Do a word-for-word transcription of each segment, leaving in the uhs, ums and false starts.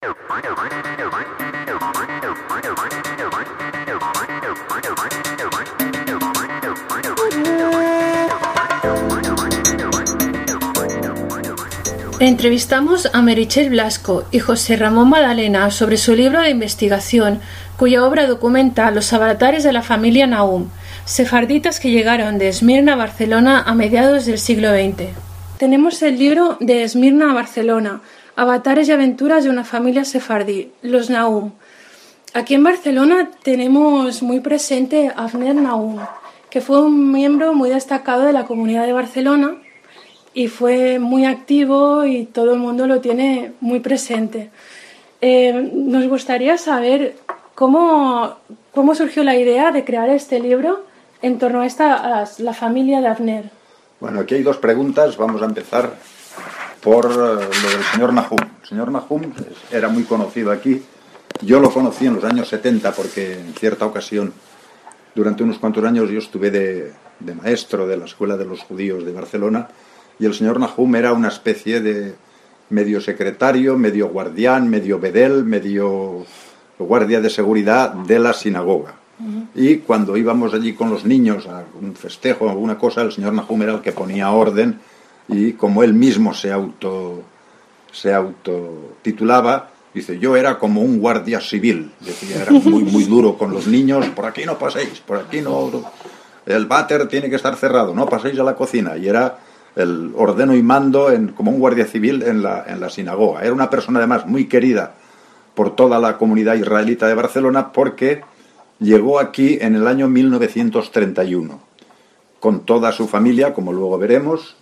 Entrevistamos a Meritxell Blasco y José Ramón Madalena sobre su libro de investigación, cuya obra documenta los avatares de la familia Nahum, sefarditas que llegaron de Esmirna a Barcelona a mediados del siglo veinte. Tenemos el libro de Esmirna a Barcelona, avatares y aventuras de una familia sefardí, los Nahum. Aquí en Barcelona tenemos muy presente a Avner Nahum, que fue un miembro muy destacado de la Comunidad de Barcelona y fue muy activo y todo el mundo lo tiene muy presente. Eh, nos gustaría saber cómo, cómo surgió la idea de crear este libro en torno a, esta, a la familia de Avner. Bueno, aquí hay dos preguntas. Vamos a empezar por lo del señor Nahum. El señor Nahum era muy conocido aquí. Yo lo conocí en los años setenta porque en cierta ocasión, durante unos cuantos años, yo estuve de, de maestro de la Escuela de los Judíos de Barcelona. Y el señor Nahum era una especie de medio secretario, medio guardián, medio bedel, medio guardia de seguridad de la sinagoga. Uh-huh. Y cuando íbamos allí con los niños a un festejo o alguna cosa, el señor Nahum era el que ponía orden, y como él mismo se auto se autotitulaba, dice, yo era como un guardia civil. Decía, era muy, muy duro con los niños, por aquí no paséis, por aquí no, el váter tiene que estar cerrado, no paséis a la cocina. Y era el ordeno y mando en, como un guardia civil en la, en la sinagoga. Era una persona además muy querida por toda la comunidad israelita de Barcelona porque llegó aquí en el año mil novecientos treinta y uno con toda su familia, como luego veremos,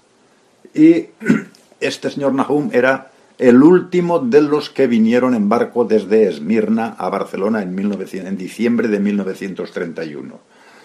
y este señor Nahum era el último de los que vinieron en barco desde Esmirna a Barcelona en, mil novecientos, en diciembre de mil novecientos treinta y uno.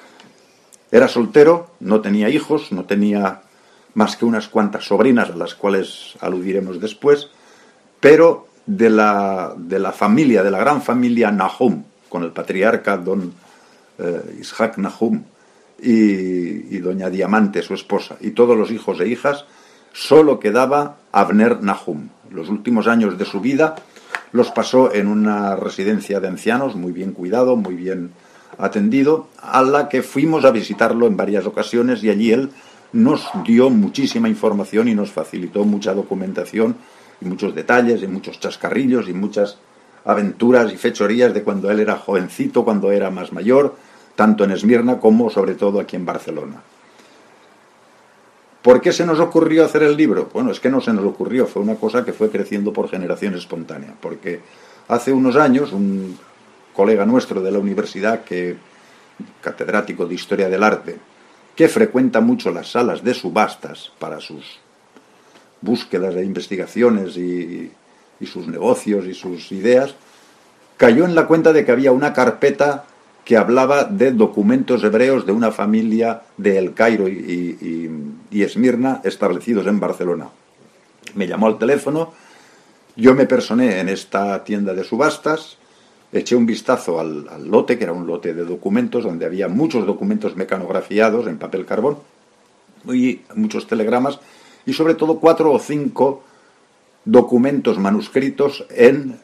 Era soltero, no tenía hijos, no tenía más que unas cuantas sobrinas a las cuales aludiremos después, pero de la, de la familia, de la gran familia Nahum, con el patriarca don eh, Isaac Nahum y, y doña Diamante, su esposa, y todos los hijos e hijas, solo quedaba Avner Nahum. Los últimos años de su vida los pasó en una residencia de ancianos, muy bien cuidado, muy bien atendido, a la que fuimos a visitarlo en varias ocasiones, y allí él nos dio muchísima información y nos facilitó mucha documentación y muchos detalles y muchos chascarrillos y muchas aventuras y fechorías de cuando él era jovencito, cuando era más mayor, tanto en Esmirna como sobre todo aquí en Barcelona. ¿Por qué se nos ocurrió hacer el libro? Bueno, es que no se nos ocurrió, fue una cosa que fue creciendo por generación espontánea, porque hace unos años un colega nuestro de la universidad, que catedrático de Historia del Arte, que frecuenta mucho las salas de subastas para sus búsquedas e investigaciones y, y sus negocios y sus ideas, cayó en la cuenta de que había una carpeta que hablaba de documentos hebreos de una familia de El Cairo y, y, y Esmirna establecidos en Barcelona. Me llamó al teléfono, yo me personé en esta tienda de subastas, eché un vistazo al, al lote, que era un lote de documentos, donde había muchos documentos mecanografiados en papel carbón, y muchos telegramas, y sobre todo cuatro o cinco documentos manuscritos en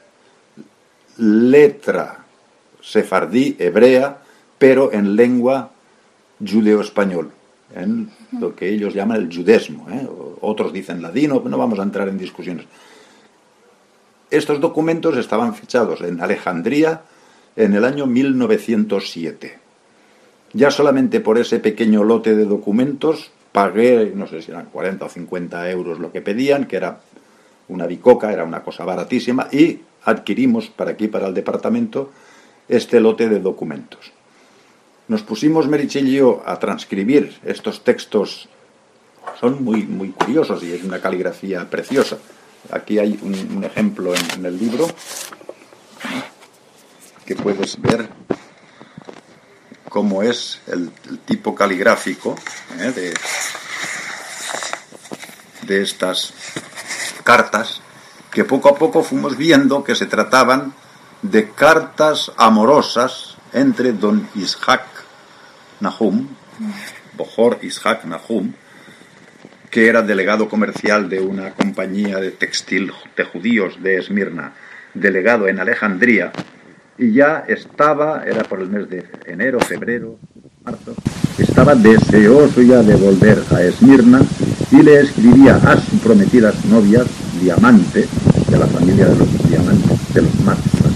letra sefardí, hebrea, pero en lengua judeo-español, en lo que ellos llaman el judesmo, ¿eh? Otros dicen ladino, no vamos a entrar en discusiones. Estos documentos estaban fichados en Alejandría en el año mil novecientos siete. Ya solamente por ese pequeño lote de documentos pagué, no sé si eran cuarenta o cincuenta euros lo que pedían, que era una bicoca, era una cosa baratísima, y adquirimos para aquí, para el departamento, este lote de documentos. Nos pusimos Meritxell y yo a transcribir estos textos, son muy, muy curiosos y es una caligrafía preciosa. Aquí hay un, un ejemplo en, en el libro que puedes ver cómo es el, el tipo caligráfico ¿eh? de, de estas cartas, que poco a poco fuimos viendo que se trataban de cartas amorosas entre don Isaac Nahum, Bohor Isaac Nahum, que era delegado comercial de una compañía de textil de judíos de Esmirna, delegado en Alejandría, y ya estaba, era por el mes de enero, febrero, marzo, estaba deseoso ya de volver a Esmirna y le escribía a su prometida novia, Diamante, de la familia de los Diamantes, de los Máximos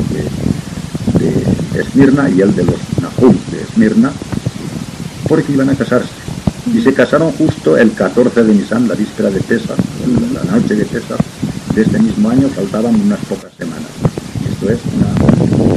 de, de Esmirna, y él de los Nahum de Esmirna, porque iban a casarse. Y se casaron justo el catorce de Nisan, la víspera de Pesach, la noche de Pesach de este mismo año, faltaban unas pocas semanas. Esto es una,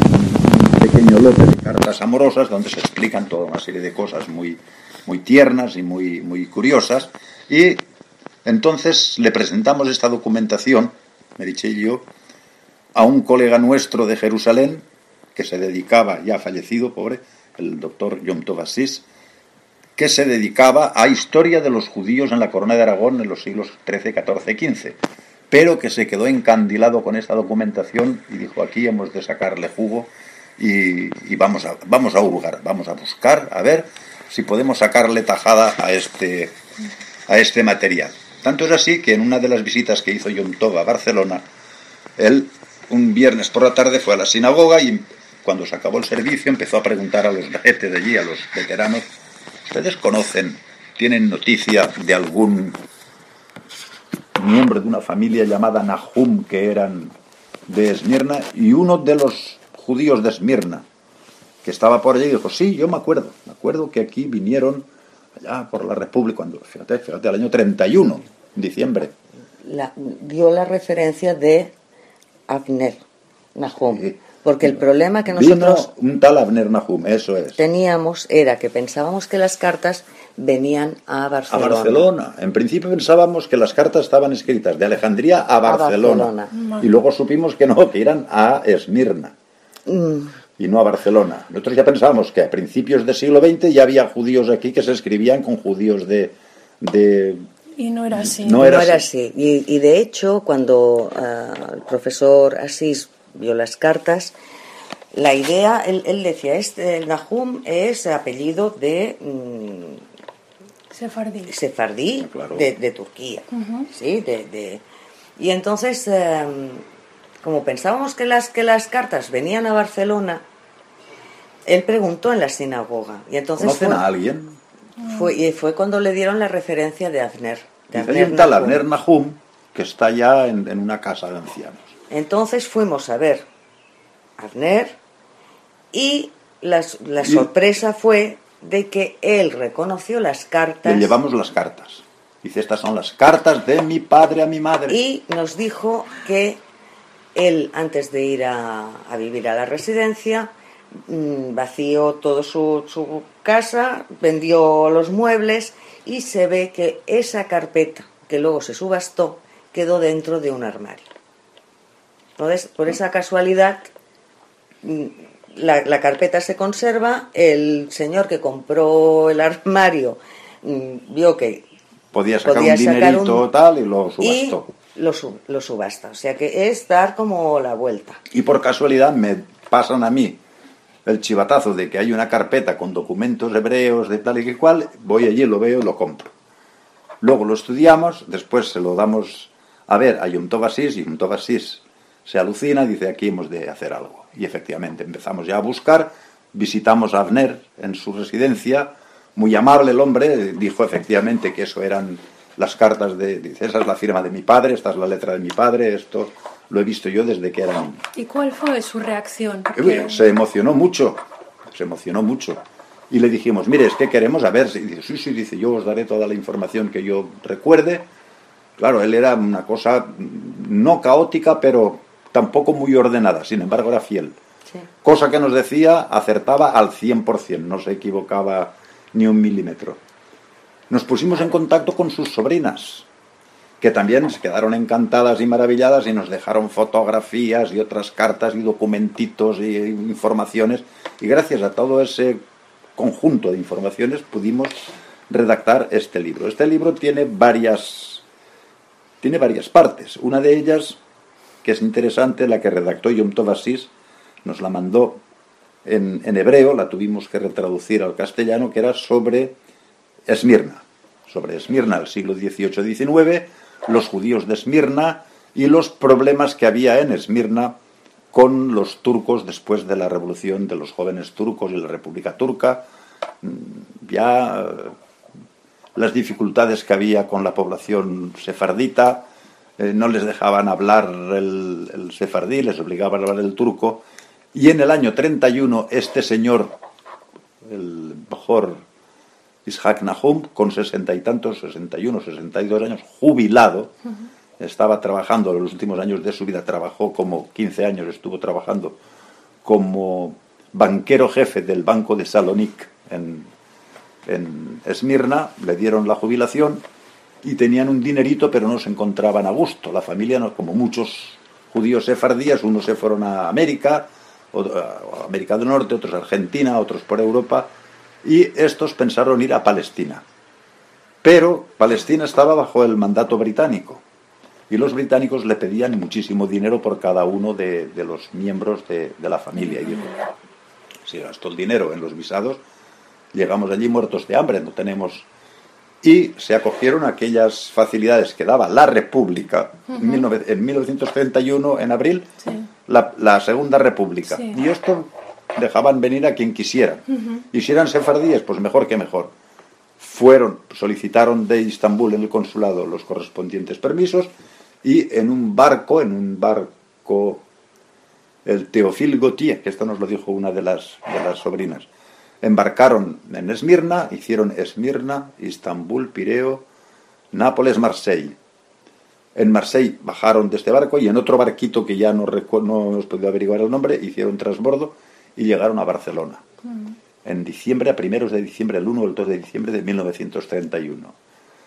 un pequeño lote de cartas amorosas donde se explican toda una serie de cosas muy, muy tiernas y muy, muy curiosas. Y entonces le presentamos esta documentación, Meritxell y yo, a un colega nuestro de Jerusalén, que se dedicaba, ya fallecido, pobre, el doctor Yom Tov Asís, que se dedicaba a historia de los judíos en la Corona de Aragón en los siglos trece, catorce, quince, pero que se quedó encandilado con esta documentación y dijo, aquí hemos de sacarle jugo y, y vamos, a, vamos a hurgar, vamos a buscar, a ver si podemos sacarle tajada a este, a este material. Tanto es así que en una de las visitas que hizo Yom Tov a Barcelona, él un viernes por la tarde fue a la sinagoga y cuando se acabó el servicio empezó a preguntar a los gente de allí, a los veteranos, ¿ustedes conocen, tienen noticia de algún miembro de una familia llamada Nahum que eran de Esmirna? Y uno de los judíos de Esmirna, que estaba por allí, dijo, sí, yo me acuerdo, me acuerdo que aquí vinieron allá por la República, cuando, fíjate, fíjate, el año treinta y uno, en diciembre. La, dio la referencia de Avner Nahum. Sí. Porque el problema que nosotros Vino un tal Avner Nahum, eso es. teníamos era que pensábamos que las cartas venían a Barcelona. A Barcelona. En principio pensábamos que las cartas estaban escritas de Alejandría a Barcelona. A Barcelona. Y luego supimos que no, que eran a Esmirna. Mm. Y no a Barcelona. Nosotros ya pensábamos que a principios del siglo veinte ya había judíos aquí que se escribían con judíos de... de y no era así. No era, no era así. así. Y, y de hecho, cuando uh, el profesor Asís vio las cartas, la idea, él, él decía, este Nahum es apellido de mmm, sefardí, sefardí ah, claro. de, de Turquía, uh-huh. ¿sí? De, de, y entonces, eh, como pensábamos que las, que las cartas venían a Barcelona, él preguntó en la sinagoga. Y entonces ¿Conocen fue, a alguien? Fue, y fue cuando le dieron la referencia de Avner. De Dice, hay un tal Avner Nahum que está ya en, en una casa de ancianos. Entonces fuimos a ver a Avner y la, la sorpresa fue de que él reconoció las cartas. Le llevamos las cartas. Dice, estas son las cartas de mi padre a mi madre. Y nos dijo que él, antes de ir a, a vivir a la residencia, mmm, vació toda su, su casa, vendió los muebles y se ve que esa carpeta, que luego se subastó, quedó dentro de un armario. Entonces, por esa casualidad, la, la carpeta se conserva, el señor que compró el armario vio que podía sacar podía un dinerito sacar un, tal y lo subastó. Y lo, sub, lo subasta, o sea que es dar como la vuelta. Y por casualidad me pasan a mí el chivatazo de que hay una carpeta con documentos hebreos de tal y que cual, voy allí, lo veo y lo compro. Luego lo estudiamos, después se lo damos a ver a Yom Tov Asís, y Yom Tov Asís se alucina, dice, aquí hemos de hacer algo. Y efectivamente empezamos ya a buscar, visitamos a Avner en su residencia, muy amable el hombre, dijo efectivamente que eso eran las cartas de, dice, esa es la firma de mi padre, esta es la letra de mi padre, esto lo he visto yo desde que era niño. ¿Y cuál fue su reacción? Porque... Se emocionó mucho, se emocionó mucho. Y le dijimos, mire, es que queremos a ver, y dice, sí, sí, dice, yo os daré toda la información que yo recuerde. Claro, él era una cosa no caótica, pero tampoco muy ordenada, sin embargo era fiel. Sí. Cosa que nos decía, acertaba al cien por ciento, no se equivocaba ni un milímetro. Nos pusimos en contacto con sus sobrinas, que también se quedaron encantadas y maravilladas y nos dejaron fotografías y otras cartas y documentitos y informaciones, y gracias a todo ese conjunto de informaciones pudimos redactar este libro. Este libro tiene varias, tiene varias partes. Una de ellas, que es interesante, la que redactó Yom Tov Asís, nos la mandó en, en hebreo, la tuvimos que retraducir al castellano, que era sobre Esmirna, sobre Esmirna del siglo dieciocho diecinueve, los judíos de Esmirna y los problemas que había en Esmirna con los turcos después de la revolución de los jóvenes turcos y la República Turca. Ya las dificultades que había con la población sefardita, eh, no les dejaban hablar el, el sefardí, les obligaban a hablar el turco, y en el año treinta y uno este señor, el mejor Ishaq Nahum, con sesenta y tantos, sesenta y uno, sesenta y dos años, jubilado, uh-huh. estaba trabajando en los últimos años de su vida, trabajó como quince años, estuvo trabajando como banquero jefe del Banco de Salónica en, en Esmirna, le dieron la jubilación y tenían un dinerito, pero no se encontraban a gusto. La familia, no, como muchos judíos sefardíes, unos se fueron a América, otro, a América del Norte, otros a Argentina, otros por Europa, y estos pensaron ir a Palestina. Pero Palestina estaba bajo el mandato británico, y los británicos le pedían muchísimo dinero por cada uno de, de los miembros de, de la familia. Y dijo, si gastó el dinero en los visados, llegamos allí muertos de hambre, no tenemos... Y se acogieron a aquellas facilidades que daba la República, uh-huh. en mil novecientos treinta y uno, en abril, sí. la, la Segunda República. Sí. Y esto dejaban venir a quien quisieran. Uh-huh. Y si eran sefardíes, pues mejor que mejor. Fueron, solicitaron de Istambul en el consulado los correspondientes permisos, y en un barco, en un barco, el Théophile Gautier, que esto nos lo dijo una de las, de las sobrinas, embarcaron en Esmirna, hicieron Esmirna, Istambul, Pireo, Nápoles, Marsella. En Marsella bajaron de este barco y en otro barquito que ya no, recu- no hemos podido averiguar el nombre, hicieron transbordo y llegaron a Barcelona. Mm. En diciembre, a primeros de diciembre, el uno o el dos de diciembre de mil novecientos treinta y uno.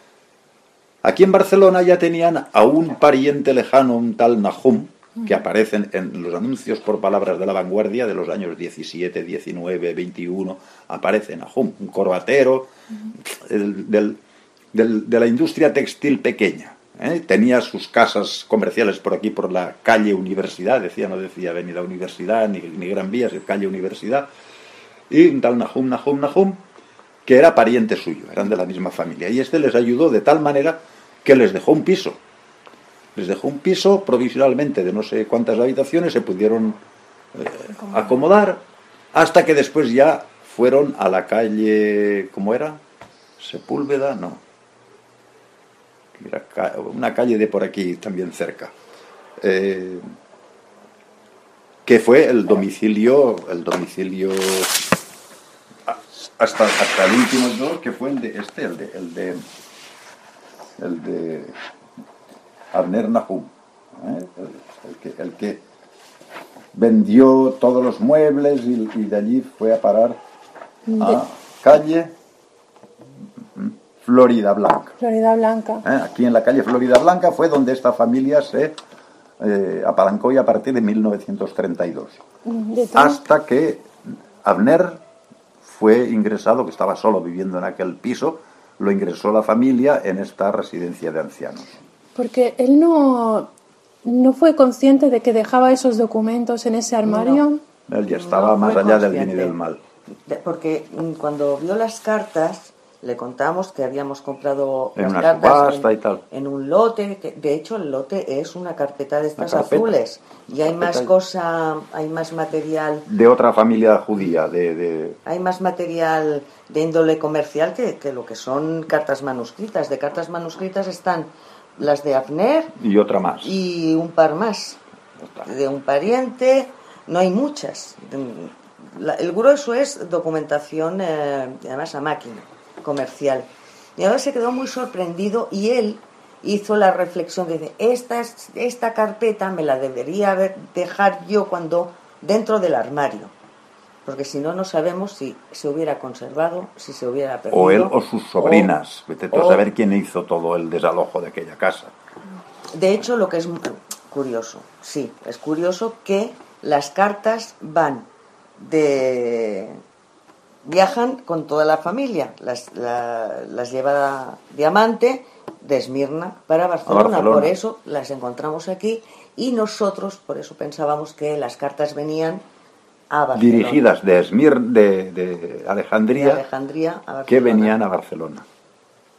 Aquí en Barcelona ya tenían a un pariente lejano, un tal Nahum, que aparecen en los anuncios por palabras de La Vanguardia de los años diecisiete, diecinueve, veintiuno, aparece Nahum, un corbatero el, del, del, de la industria textil pequeña. ¿eh? Tenía sus casas comerciales por aquí, por la calle Universidad, decía, no decía Avenida Universidad, ni, ni Gran Vía, es calle Universidad, y un tal Nahum, Nahum, Nahum, que era pariente suyo, eran de la misma familia, y este les ayudó de tal manera que les dejó un piso. Les dejó un piso provisionalmente de no sé cuántas habitaciones, se pudieron eh, acomodar, hasta que después ya fueron a la calle, ¿cómo era? Sepúlveda, no. Era una calle de por aquí, también cerca. Eh, que fue el domicilio, el domicilio hasta, hasta el último dos, que fue el de este, el de... El de, el de Avner Nahum, ¿eh? el, el, que, el que vendió todos los muebles y, y de allí fue a parar a calle Florida Blanca. Florida Blanca. ¿Eh? Aquí en la calle Florida Blanca fue donde esta familia se eh, apalancó y a partir de mil novecientos treinta y dos. Hasta que Avner fue ingresado, que estaba solo viviendo en aquel piso, lo ingresó la familia en esta residencia de ancianos. Porque él no, no fue consciente de que dejaba esos documentos en ese armario. No, él ya estaba no más allá del bien y del mal. Porque cuando vio las cartas, le contamos que habíamos comprado en las una cartas subasta en, y tal. En un lote, que de hecho el lote es una carpeta de estas carpeta, azules. Y hay carpeta. más cosa, hay más material. De otra familia judía, de... de... Hay más material de índole comercial que, que lo que son cartas manuscritas. De cartas manuscritas están las de Avner y otra más y un par más de un pariente. No hay muchas. El grueso es documentación, eh, además a máquina, comercial. Y ahora se quedó muy sorprendido y él hizo la reflexión de decir, esta, esta carpeta me la debería haber, dejar yo cuando dentro del armario, porque si no no sabemos si se hubiera conservado, si se hubiera perdido, o él o sus sobrinas, vete tú a o, saber quién hizo todo el desalojo de aquella casa. De hecho, lo que es curioso, sí, es curioso que las cartas van de viajan con toda la familia, las, la, las lleva Diamante de Esmirna para Barcelona. Barcelona, por eso las encontramos aquí y nosotros por eso pensábamos que las cartas venían a Barcelona. Dirigidas de Esmir, de, de Alejandría, de Alejandría a Barcelona, que venían a Barcelona.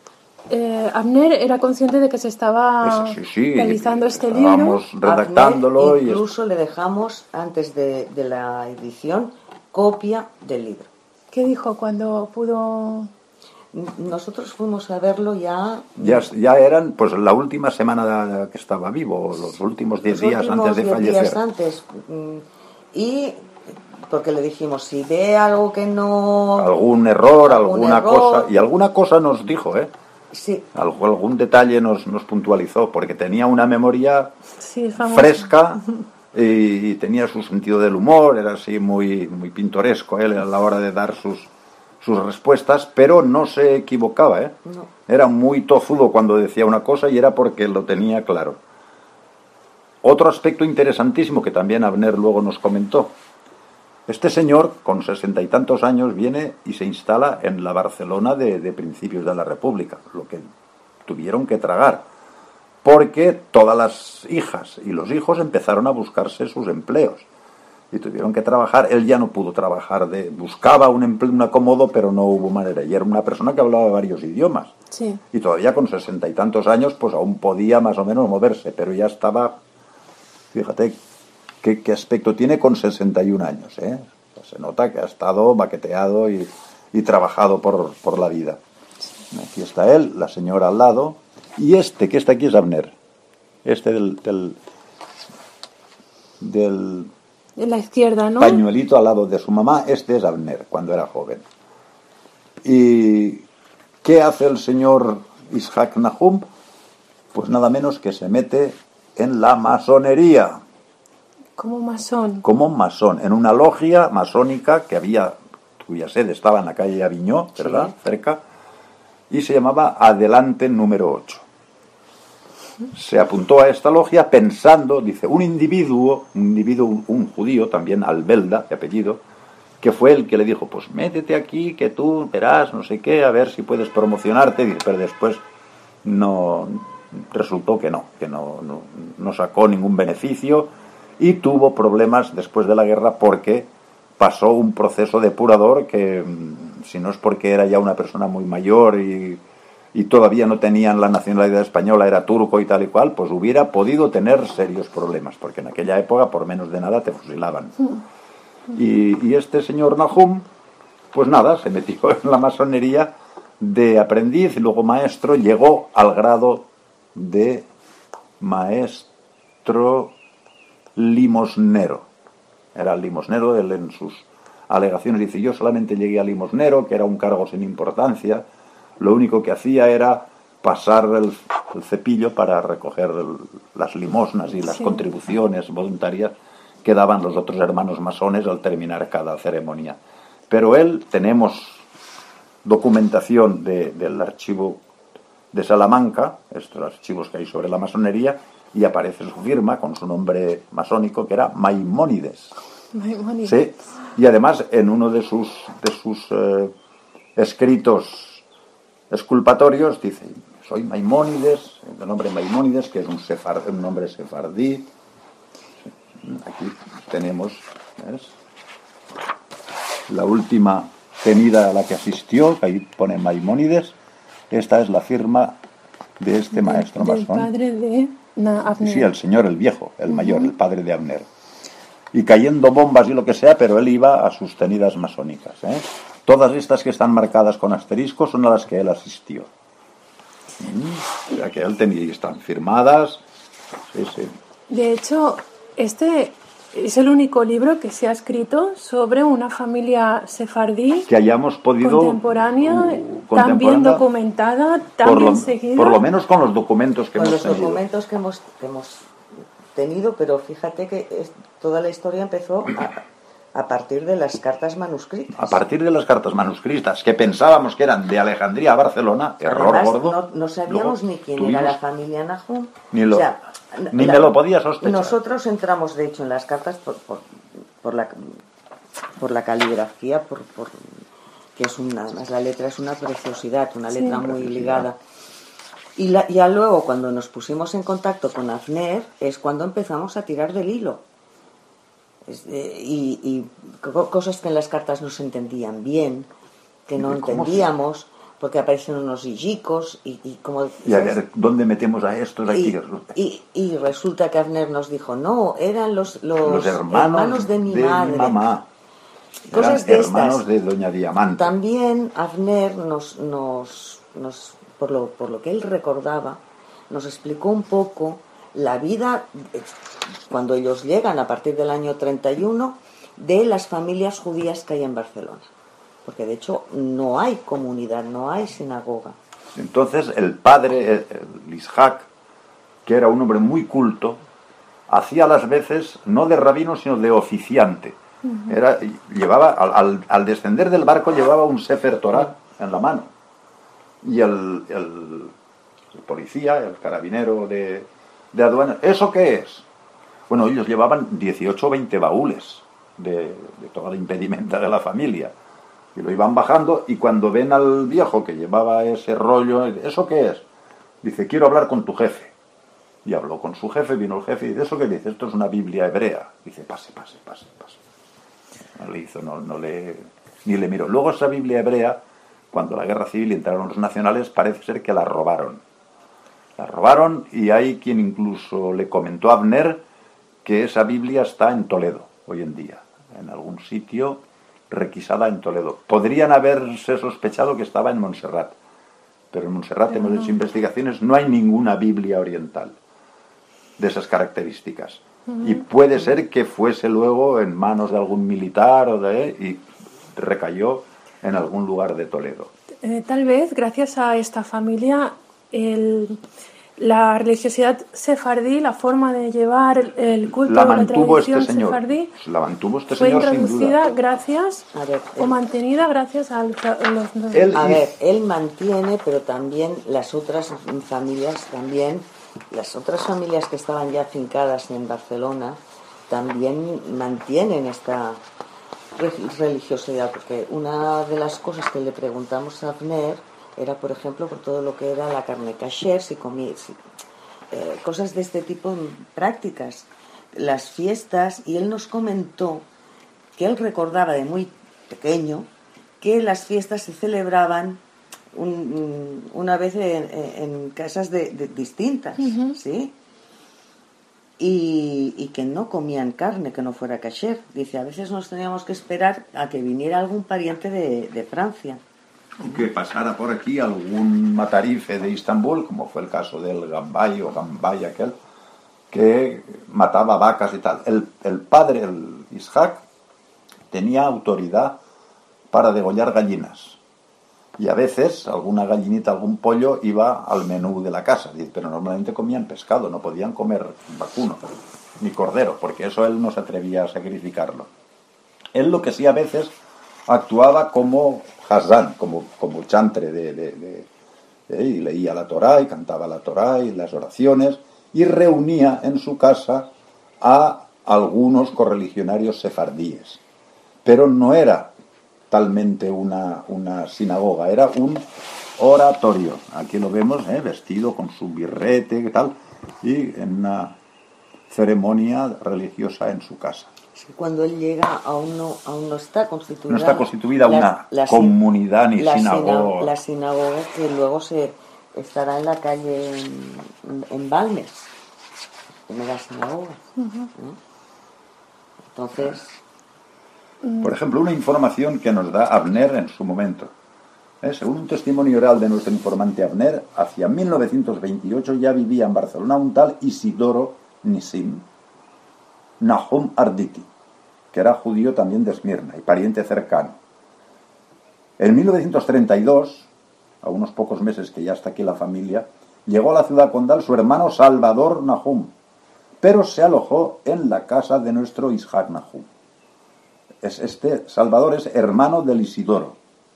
eh, Abner era consciente de que se estaba Eso, sí, sí, realizando este libro. estábamos redactándolo. Abner, y incluso le dejamos, antes de, de la edición, copia del libro. ¿Qué dijo cuando pudo...? Nosotros fuimos a verlo ya... Ya, ya eran pues la última semana que estaba vivo, los últimos diez días antes de diez fallecer. días antes. Y porque le dijimos, si ve algo que no... Algún error, algún alguna error, cosa, y alguna cosa nos dijo, ¿eh? Sí. Algo, algún detalle nos, nos puntualizó, porque tenía una memoria Sí, famoso. fresca y, y tenía su sentido del humor, era así muy, muy pintoresco él a la hora de dar sus, sus respuestas, pero no se equivocaba, ¿eh? No. Era muy tozudo cuando decía una cosa y era porque lo tenía claro. Otro aspecto interesantísimo que también Abner luego nos comentó. Este señor, con sesenta y tantos años, viene y se instala en la Barcelona de, de principios de la República, lo que tuvieron que tragar, porque todas las hijas y los hijos empezaron a buscarse sus empleos y tuvieron que trabajar. Él ya no pudo trabajar, de, buscaba un empleo, un acomodo, pero no hubo manera, y era una persona que hablaba varios idiomas, Sí. y todavía con sesenta y tantos años pues aún podía más o menos moverse, pero ya estaba, fíjate qué, qué aspecto tiene con sesenta y un años, ¿eh? Se nota que ha estado baqueteado y, y trabajado por, por la vida. Aquí está él, la señora al lado, y este que está aquí es Abner, este del, del, del En la izquierda, ¿no? pañuelito al lado de su mamá, este es Abner, cuando era joven. ¿Y qué hace el señor Ishak Nahum? Pues nada menos que se mete en la masonería. Como masón. Como masón, en una logia masónica que había, cuya sede estaba en la calle Aviñó, ¿verdad? Sí. Cerca, y se llamaba Adelante número ocho. Se apuntó a esta logia pensando, dice, un individuo, un individuo, un, un judío, también Albelda, de apellido, que fue el que le dijo, pues métete aquí, que tú verás, no sé qué, a ver si puedes promocionarte, dice, pero después no, resultó que no, que no, no, no sacó ningún beneficio, y tuvo problemas después de la guerra porque pasó un proceso depurador que, si no es porque era ya una persona muy mayor y, y todavía no tenían la nacionalidad española, era turco y tal y cual, pues hubiera podido tener serios problemas, porque en aquella época por menos de nada te fusilaban. Y, y este señor Nahum, pues nada, se metió en la masonería de aprendiz y luego maestro, llegó al grado de maestro limosnero. Era limosnero, él en sus alegaciones dice, yo solamente llegué a limosnero, que era un cargo sin importancia, lo único que hacía era pasar el, el cepillo para recoger el, las limosnas y las Sí. contribuciones voluntarias que daban los otros hermanos masones al terminar cada ceremonia. Pero él, tenemos documentación de, del archivo de Salamanca, estos archivos que hay sobre la masonería, y aparece su firma con su nombre masónico, que era Maimónides. Maimónides. Sí, y además en uno de sus, de sus eh, escritos exculpatorios dice, soy Maimónides, el nombre Maimónides, que es un, sefar, un nombre sefardí. Aquí tenemos, ¿ves?, la última tenida a la que asistió, que ahí pone Maimónides. Esta es la firma de este Del- maestro del masón. padre de Na- Abner. Sí, el señor, el viejo, el mayor, el padre de Abner. Y cayendo bombas y lo que sea, pero él iba a sus tenidas masónicas, ¿eh? Todas estas que están marcadas con asterisco son a las que él asistió. Mm, o sea que él tenía, y están firmadas. Sí, sí. De hecho, este es el único libro que se ha escrito sobre una familia sefardí Que hayamos podido... contemporánea, uh, tan bien contemporánea, documentada, tan por bien lo, seguida. por lo menos con los documentos que Con hemos los tenido. documentos que hemos, que hemos tenido, pero fíjate que es- toda la historia empezó a, a partir de las cartas manuscritas. A partir de las cartas manuscritas, que pensábamos que eran de Alejandría a Barcelona, error Además, gordo. No, no sabíamos Luego ni quién tuvimos- era la familia Nahum. Ni lo- O sea, ni me lo podía sospechar. Nosotros entramos, de hecho, en las cartas por, por, por la por la caligrafía, por, por que es una, además la letra es una preciosidad, una Sí. letra muy Preciosidad. ligada. Y la, ya luego, cuando nos pusimos en contacto con Abner, es cuando empezamos a tirar del hilo. Es, eh, y y co- cosas que en las cartas no se entendían bien, que no ¿Cómo se- entendíamos, porque aparecen unos illicos y, y como... Y a ver, ¿dónde metemos a estos aquí? Y, y, y resulta que Abner nos dijo, no, eran los, los, los hermanos, hermanos de mi de madre. Mi mamá. Cosas Eran de hermanos estas. de doña Diamante. También Abner nos, nos, nos por, lo, por lo que él recordaba, nos explicó un poco la vida, cuando ellos llegan a partir del año treinta y uno, de las familias judías que hay en Barcelona. Porque de hecho no hay comunidad, no hay sinagoga. Entonces el padre, el Ishak, que era un hombre muy culto, hacía las veces no de rabino sino de oficiante. Uh-huh. Era, llevaba, al, al, al descender del barco llevaba un Sefer Torah en la mano. Y el, el, el policía, el carabinero de, de aduana, ¿eso qué es? Bueno, ellos llevaban dieciocho o veinte baúles de, de toda la impedimenta de la familia. Y lo iban bajando, y cuando ven al viejo que llevaba ese rollo, ¿eso qué es? Dice, quiero hablar con tu jefe. Y habló con su jefe, vino el jefe y dice, ¿eso qué dice? Esto es una Biblia hebrea. Dice, pase, pase, pase, pase. No le hizo, no, no le, ni le miró. Luego esa Biblia hebrea, cuando la guerra civil entraron los nacionales, parece ser que la robaron. La robaron y hay quien incluso le comentó a Abner que esa Biblia está en Toledo, hoy en día, en algún sitio requisada en Toledo. Podrían haberse sospechado que estaba en Montserrat, pero en Montserrat, pero hemos no. hecho investigaciones, no hay ninguna Biblia oriental de esas características. Uh-huh. Y puede ser que fuese luego en manos de algún militar o de, y recayó en algún lugar de Toledo. Eh, tal vez, gracias a esta familia, el... la religiosidad sefardí, la forma de llevar el, el culto la de la tradición este señor. sefardí, la mantuvo este fue señor introducida sin duda. gracias a ver, o mantenida gracias a los, los él, a ver, él mantiene, pero también las otras familias también, las otras familias que estaban ya afincadas en Barcelona también mantienen esta religiosidad, porque una de las cosas que le preguntamos a Abner era, por ejemplo, por todo lo que era la carne kasher, si comía, si, eh, cosas de este tipo prácticas, las fiestas, y él nos comentó que él recordaba de muy pequeño que las fiestas se celebraban un, una vez en, en casas de, de distintas, uh-huh. ¿sí? Y, y que no comían carne que no fuera kasher. Dice, a veces nos teníamos que esperar a que viniera algún pariente de, de Francia. Que pasara por aquí algún matarife de Istambul, como fue el caso del Gambay o Gambay aquel, que mataba vacas y tal. El, el padre, el Ishak, tenía autoridad para degollar gallinas. Y a veces alguna gallinita, algún pollo iba al menú de la casa. Pero normalmente comían pescado, no podían comer vacuno ni cordero, porque eso él no se atrevía a sacrificarlo. Él lo que sí a veces actuaba como Hazán, como, como chantre de, de, de, de, y leía la Torá y cantaba la Torá y las oraciones y reunía en su casa a algunos correligionarios sefardíes, pero no era talmente una, una sinagoga, era un oratorio. Aquí lo vemos, ¿eh? Vestido con su birrete y tal, y en una ceremonia religiosa en su casa. Cuando él llega aún no, aún no está constituida, no está constituida la, una la, comunidad ni la sinagoga. La sinagoga que luego se estará en la calle en, en Balmes, en la sinagoga. Uh-huh. ¿no? Entonces, por ejemplo, una información que nos da Abner en su momento. ¿Eh? Según un testimonio oral de nuestro informante Abner, hacia mil novecientos veintiocho ya vivía en Barcelona un tal Isidoro Nisim Nahum Arditi, que era judío también de Esmirna y pariente cercano. En mil novecientos treinta y dos, a unos pocos meses que ya está aquí la familia, llegó a la ciudad condal su hermano Salvador Nahum, pero se alojó en la casa de nuestro Ishak Nahum. Es este Salvador es hermano del Isidoro.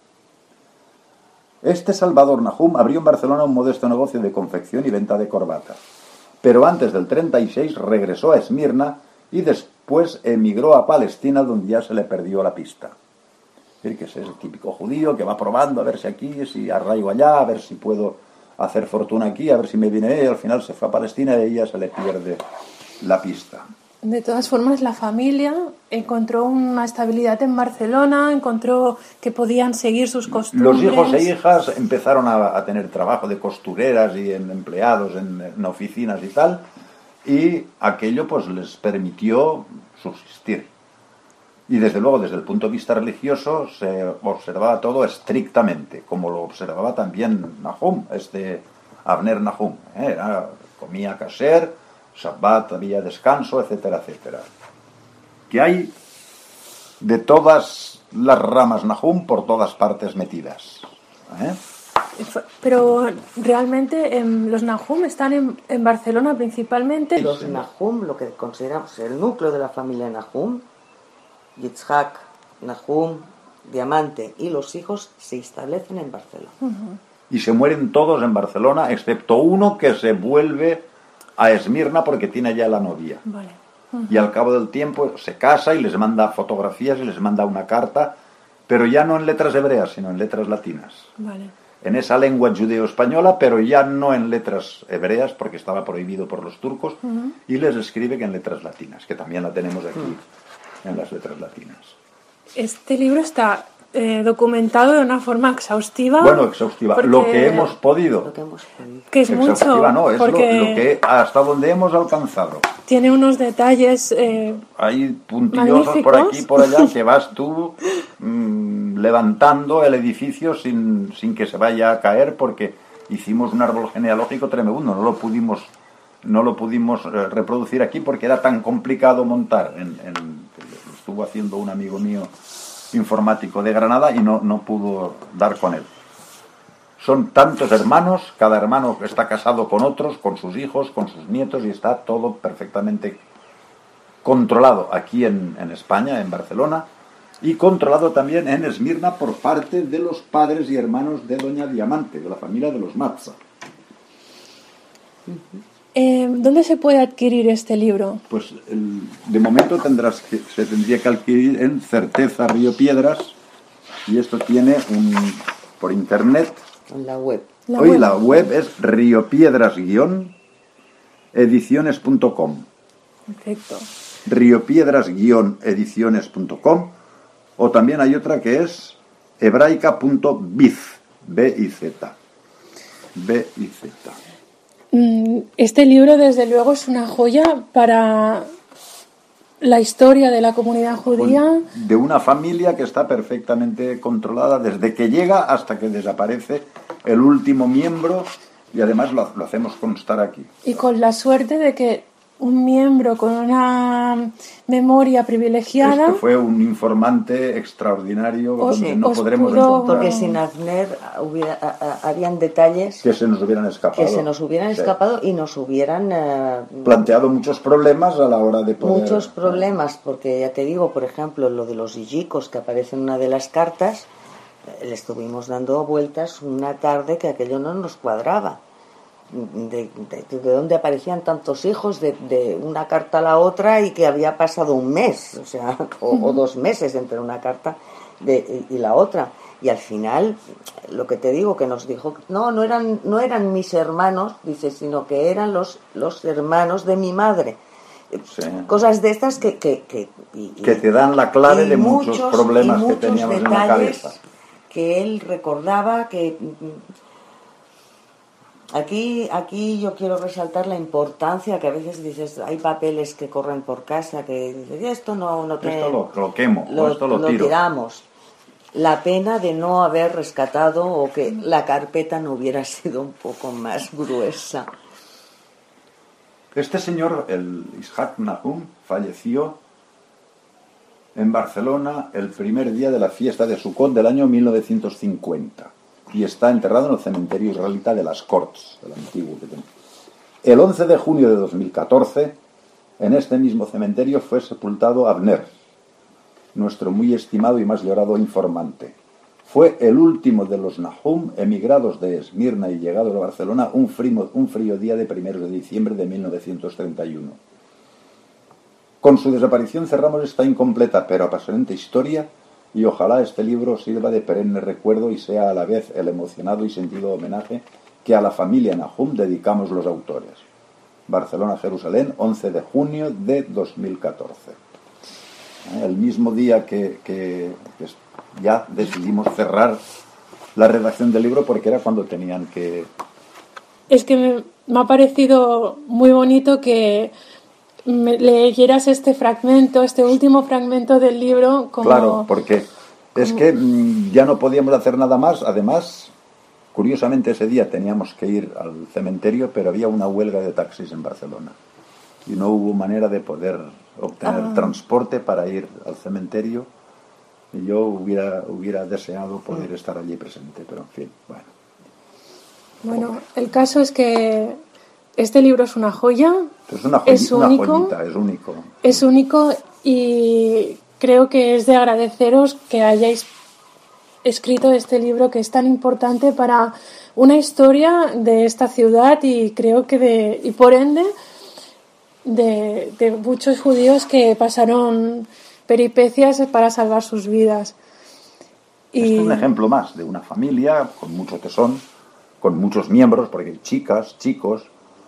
Este Salvador Nahum abrió en Barcelona un modesto negocio de confección y venta de corbatas, pero antes del treinta y seis regresó a Esmirna y después emigró a Palestina, donde ya se le perdió la pista. Es decir, que es el típico judío que va probando a ver si aquí, si arraigo allá, a ver si puedo hacer fortuna aquí, a ver si me viene, y al final se fue a Palestina y a ella se le pierde la pista. De todas formas, la familia encontró una estabilidad en Barcelona, encontró que podían seguir sus costumbres. Los hijos e hijas empezaron a, a tener trabajo de costureras y en empleados en, en oficinas y tal, y aquello pues les permitió subsistir. Y desde luego, desde el punto de vista religioso, se observaba todo estrictamente, como lo observaba también Nahum, este Avner Nahum. ¿eh? Era, comía kasher, Shabbat, había descanso, etcétera, etcétera. Que hay de todas las ramas Nahum por todas partes metidas. ¿eh? Pero realmente eh, los Nahum están en, en Barcelona principalmente. Los Nahum, lo que consideramos el núcleo de la familia Nahum, Yitzhak, Nahum, Diamante y los hijos se establecen en Barcelona. Uh-huh. Y se mueren todos en Barcelona, excepto uno que se vuelve a Esmirna porque tiene ya la novia. Vale. Uh-huh. Y al cabo del tiempo se casa y les manda fotografías y les manda una carta, pero ya no en letras hebreas, sino en letras latinas. Vale. En esa lengua judeo-española, pero ya no en letras hebreas, porque estaba prohibido por los turcos, uh-huh. y les escribe que en letras latinas, que también la tenemos aquí, uh-huh. en las letras latinas. Este libro está eh, documentado de una forma exhaustiva. Bueno, exhaustiva, lo que hemos podido. Lo que hemos podido. Que es exhaustiva mucho, no, es lo, porque lo que hasta donde hemos alcanzado. Tiene unos detalles eh, hay puntillosos por aquí y por allá que vas tú mmm, levantando el edificio sin, sin que se vaya a caer, porque hicimos un árbol genealógico tremendo, no lo pudimos no lo pudimos eh, reproducir aquí porque era tan complicado montar. En, en, lo estuvo haciendo un amigo mío informático de Granada y no, no pudo dar con él. Son tantos hermanos, cada hermano está casado con otros, con sus hijos, con sus nietos, y está todo perfectamente controlado aquí en, en España, en Barcelona, y controlado también en Esmirna por parte de los padres y hermanos de Doña Diamante, de la familia de los Matza. Eh, ¿Dónde se puede adquirir este libro? Pues el, de momento tendrás que, se tendría que adquirir en Certeza Río Piedras, y esto tiene un por internet. En la web. La Hoy web. la web es riopiedras ediciones punto com. Perfecto. riopiedras ediciones punto com, o también hay otra que es hebraica punto biz, B I Z. B I Z. Este libro, desde luego, es una joya para la historia de la comunidad judía. De una familia que está perfectamente controlada desde que llega hasta que desaparece el último miembro, y además lo, lo hacemos constar aquí. Y con la suerte de que un miembro con una memoria privilegiada... Este fue un informante extraordinario os, donde no podremos pudo... encontrar. Porque sin Avner hubiera, a, a, habían detalles que se nos hubieran escapado. Que se nos hubieran sí. escapado y nos hubieran... Eh, planteado muchos problemas a la hora de poder... Muchos problemas, porque ya te digo, por ejemplo, lo de los illicos que aparece en una de las cartas, eh, le estuvimos dando vueltas una tarde que aquello no nos cuadraba. De, de, de dónde aparecían tantos hijos de, de una carta a la otra, y que había pasado un mes, o sea, o, uh-huh. o dos meses entre una carta de, y, y la otra, y al final lo que te digo, que nos dijo no, no eran, no eran mis hermanos, dice, sino que eran los, los hermanos de mi madre. Sí. Cosas de estas que que, que, y, que te dan la clave de muchos, muchos problemas muchos que teníamos en la cabeza, que él recordaba. Que Aquí, aquí yo quiero resaltar la importancia, que a veces dices, hay papeles que corren por casa, que dices, esto no, no te, esto lo, lo quemo, lo, o esto lo, lo tiro. tiramos. La pena de no haber rescatado, o que la carpeta no hubiera sido un poco más gruesa. Este señor, el Ishak Nahum, falleció en Barcelona el primer día de la fiesta de Sukkot del año mil novecientos cincuenta. Y está enterrado en el cementerio israelita de las Corts, el antiguo que tenemos. El once de junio de dos mil catorce, en este mismo cementerio fue sepultado Avner, nuestro muy estimado y más llorado informante. Fue el último de los Nahum emigrados de Esmirna y llegados a Barcelona un frío, un frío día de primeros de diciembre de mil novecientos treinta y uno. Con su desaparición cerramos esta incompleta pero apasionante historia, y ojalá este libro sirva de perenne recuerdo y sea a la vez el emocionado y sentido homenaje que a la familia Nahum dedicamos los autores. Barcelona-Jerusalén, once de junio de dos mil catorce. El mismo día que, que, que ya decidimos cerrar la redacción del libro, porque era cuando tenían que... Es que me, me ha parecido muy bonito que me leyeras este fragmento, este último fragmento del libro como... Claro, porque es que mmm, ya no podíamos hacer nada más. Además, curiosamente ese día teníamos que ir al cementerio, pero había una huelga de taxis en Barcelona y no hubo manera de poder obtener ah. transporte para ir al cementerio, y yo hubiera, hubiera deseado poder estar allí presente, pero en fin, bueno. Bueno, el caso es que este libro es una joya, es, una joy- es único, una joyita, es único. Es único y creo que es de agradeceros que hayáis escrito este libro, que es tan importante para una historia de esta ciudad y creo que de, y por ende de, de muchos judíos que pasaron peripecias para salvar sus vidas. Y... Este es un ejemplo más de una familia con mucho tesón, con muchos miembros, porque hay chicas, chicos.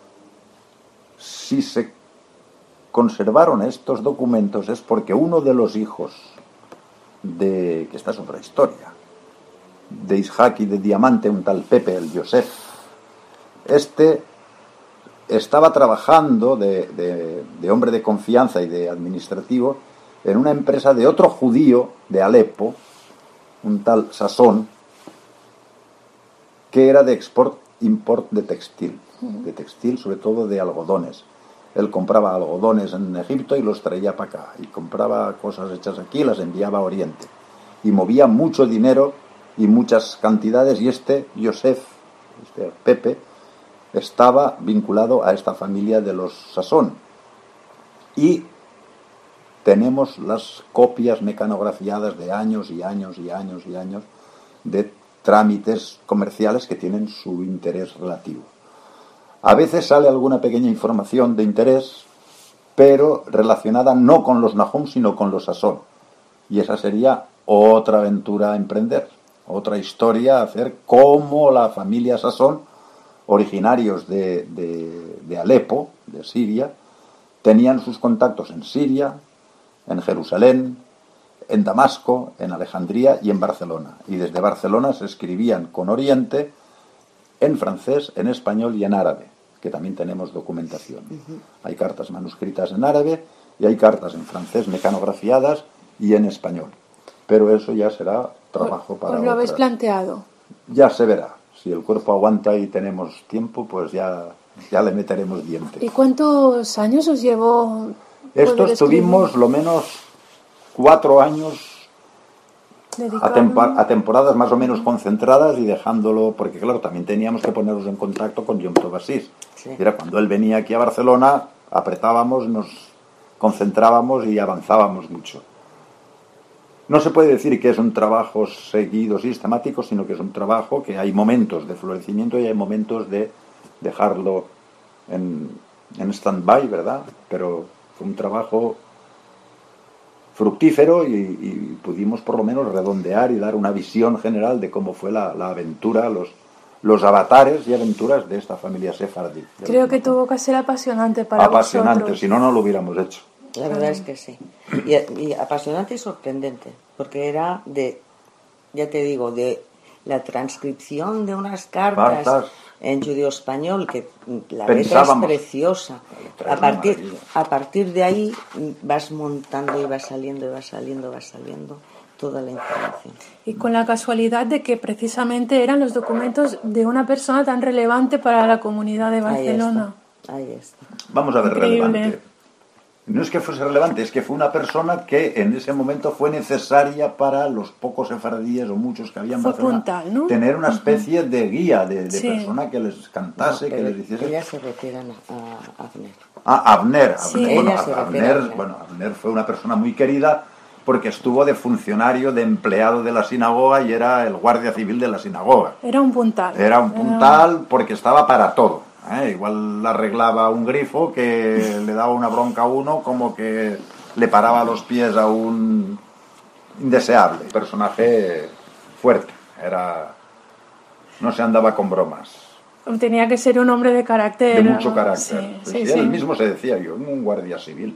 Si se conservaron estos documentos es porque uno de los hijos de, que esta es otra historia, de Isaac y de Diamante, un tal Pepe, el Yosef, este estaba trabajando de, de, de hombre de confianza y de administrativo en una empresa de otro judío de Alepo, un tal Sasón, que era de export-import de textil, de textil sobre todo de algodones. Él compraba algodones en Egipto y los traía para acá, y compraba cosas hechas aquí y las enviaba a Oriente, y movía mucho dinero y muchas cantidades, y este Yosef, este Pepe, estaba vinculado a esta familia de los Sasón. Y tenemos las copias mecanografiadas de años y años y años y años de trámites comerciales que tienen su interés relativo. A veces sale alguna pequeña información de interés, pero relacionada no con los Nahum, sino con los Sasón. Y esa sería otra aventura a emprender, otra historia a hacer, cómo la familia Sasón, originarios de, de, de Alepo, de Siria, tenían sus contactos en Siria, en Jerusalén, en Damasco, en Alejandría y en Barcelona. Y desde Barcelona se escribían con Oriente en francés, en español y en árabe, que también tenemos documentación. Uh-huh. Hay cartas manuscritas en árabe y hay cartas en francés mecanografiadas y en español. Pero eso ya será trabajo para otras. ¿Os lo habéis planteado? Ya se verá. Si el cuerpo aguanta y tenemos tiempo, pues ya, ya le meteremos dientes. ¿Y cuántos años os llevó? Esto estuvimos lo menos cuatro años a, tempa- a temporadas más o menos concentradas y dejándolo, porque claro, también teníamos que ponernos en contacto con Yom Tov Asís. Sí. Era cuando él venía aquí a Barcelona, apretábamos, nos concentrábamos y avanzábamos mucho. No se puede decir que es un trabajo seguido, sistemático, sino que es un trabajo que hay momentos de florecimiento y hay momentos de dejarlo en, en stand-by, ¿verdad? Pero fue un trabajo fructífero y, y pudimos por lo menos redondear y dar una visión general de cómo fue la, la aventura, los, los avatares y aventuras de esta familia sefardí. Creo que tuvo que ser apasionante para apasionante, vosotros. Si no, no lo hubiéramos hecho. La verdad es que sí. Y, y apasionante y sorprendente, porque era de, ya te digo, de la transcripción de unas cartas Cartas. en judío-español, que la letra es preciosa. A partir, a partir de ahí vas montando y vas saliendo, y vas saliendo, vas saliendo toda la información. Y con la casualidad de que precisamente eran los documentos de una persona tan relevante para la comunidad de Barcelona. Ahí está. Ahí está. Vamos a ver, Increíble. relevante. No es que fuese relevante, es que fue una persona que en ese momento fue necesaria para los pocos sefardíes o muchos que había en fue Barcelona, puntal, ¿no? tener una especie uh-huh. de guía, de, de sí. persona que les cantase, no, que les hiciese... Ellas se refieren a Abner. Ah, Abner. Sí. Abner. Bueno, se Abner, Abner. Bueno, Abner fue una persona muy querida porque estuvo de funcionario, de empleado de la sinagoga y era el guardia civil de la sinagoga. Era un puntal. Era un puntal era... porque estaba para todo. ¿Eh? Igual arreglaba un grifo que le daba una bronca a uno, como que le paraba los pies a un indeseable. Personaje fuerte, era, no se andaba con bromas. Tenía que ser un hombre de carácter. De mucho carácter. Sí, pues sí, él sí. mismo se decía, yo, un guardia civil.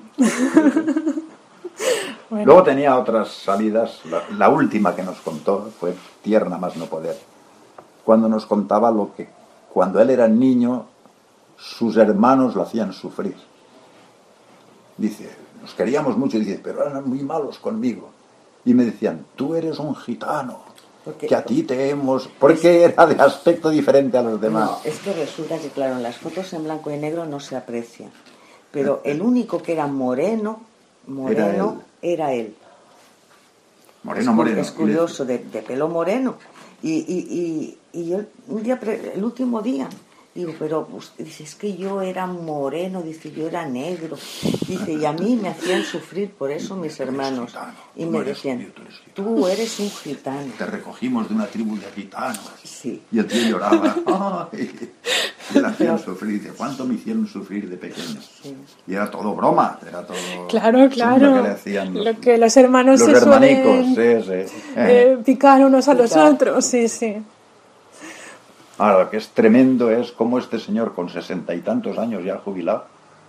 Bueno. Luego tenía otras salidas. La, la última que nos contó fue tierna más no poder. Cuando nos contaba lo que, cuando él era niño, sus hermanos lo hacían sufrir. Dice, nos queríamos mucho, dice, pero eran muy malos conmigo. Y me decían, tú eres un gitano, Porque, que a ti te hemos... Porque era de aspecto diferente a los demás. No, es que resulta que, claro, en las fotos en blanco y negro no se aprecia. Pero el único que era moreno, moreno, era él. Era él. Moreno, es, moreno. Es curioso, de, de pelo moreno. Y, y, y, y yo un día, el último día, digo, pero usted dice, es que yo era moreno, dice, yo era negro. Dice, y a mí me hacían sufrir por eso mis hermanos. Y me decían, tú eres un gitano. Te recogimos de una tribu de gitanos. Sí. Y el tío lloraba. Ay, y le hacían sufrir. Dice, ¿cuánto me hicieron sufrir de pequeño? Sí. Y era todo broma. Era todo... Claro, claro. Lo que, le hacían los, lo que los hermanos los se hermanicos, suelen sí, sí. eh, picar unos a los Picar. otros. Sí, sí. Ahora, lo que es tremendo es cómo este señor, con sesenta y tantos años ya jubilado,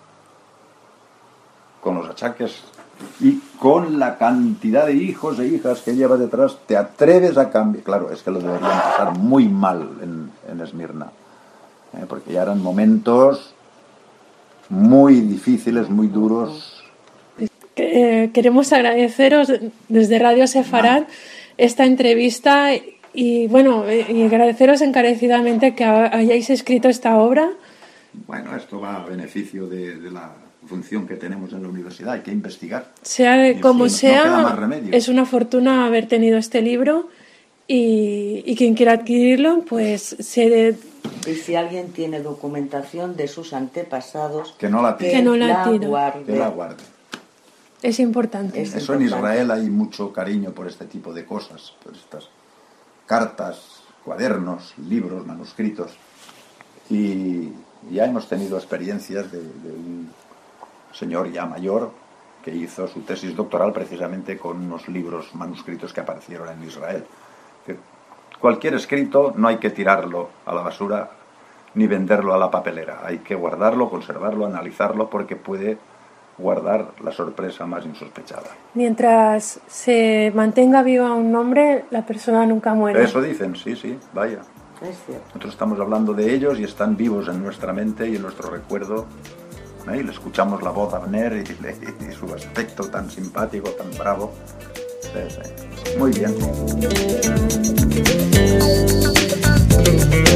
con los achaques y con la cantidad de hijos e hijas que lleva detrás, te atreves a cambiar. Claro, es que lo deberían pasar muy mal en, en Esmirna, ¿eh? Porque ya eran momentos muy difíciles, muy duros. Eh, queremos agradeceros desde Radio Sefarad esta entrevista y, bueno, eh, y agradeceros encarecidamente que hayáis escrito esta obra. Bueno, esto va a beneficio de, de la función que tenemos en la universidad, hay que investigar. Sea de Y como sí, no- no queda más sea, remedio. es una fortuna haber tenido este libro y, y quien quiera adquirirlo, pues se de- Y si alguien tiene documentación de sus antepasados, Que no la tire. Que no la tire. guarde. Que la guarde. es importante. Es- Eso en importante. Israel hay mucho cariño por este tipo de cosas, por estas cartas, cuadernos, libros, manuscritos. Y ya hemos tenido experiencias de, de un señor ya mayor que hizo su tesis doctoral precisamente con unos libros manuscritos que aparecieron en Israel. Que cualquier escrito no hay que tirarlo a la basura ni venderlo a la papelera. Hay que guardarlo, conservarlo, analizarlo, porque puede guardar la sorpresa más insospechada. Mientras se mantenga viva un nombre, la persona nunca muere. Eso dicen, sí, sí, vaya. Es cierto. Nosotros estamos hablando de ellos y están vivos en nuestra mente y en nuestro recuerdo. ¿eh? Y le escuchamos la voz a Abner y, le- y su aspecto tan simpático, tan bravo. Sí, sí. Muy bien.